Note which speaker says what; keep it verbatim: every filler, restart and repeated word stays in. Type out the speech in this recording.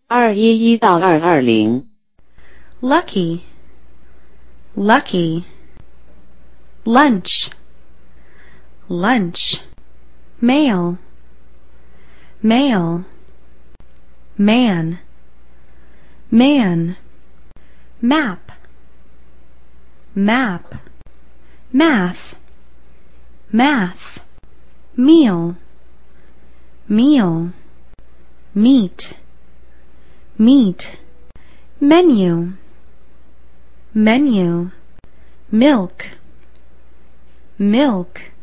Speaker 1: 二一一到二二零。
Speaker 2: lucky, lucky. Lunch, lunch. Mail, mail. Man, man. Map, map. Math, math. Meal, meal. Meet, meet. Menu, menu. Milk, milk.